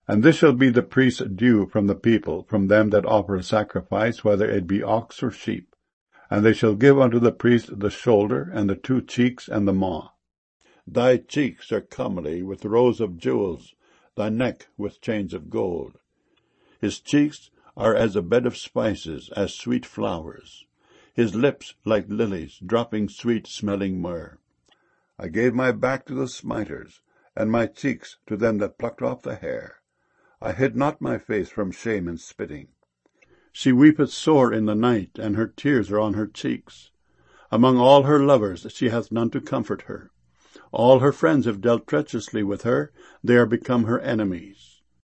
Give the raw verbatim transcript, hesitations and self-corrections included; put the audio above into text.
And this shall be the priest's due from the people, from them that offer a sacrifice, whether it be ox or sheep. And they shall give unto the priest the shoulder, and the two cheeks, and the maw. Thy cheeks are comely with rows of jewels, thy neck with chains of gold. His cheeks are as a bed of spices, as sweet flowers. His lips like lilies, dropping sweet-smelling myrrh. I gave my back to the smiters, and my cheeks to them that plucked off the hair. I hid not my face from shame and spitting. She weepeth sore in the night, and her tears are on her cheeks. Among all her lovers she hath none to comfort her. All her friends have dealt treacherously with her, they are become her enemies.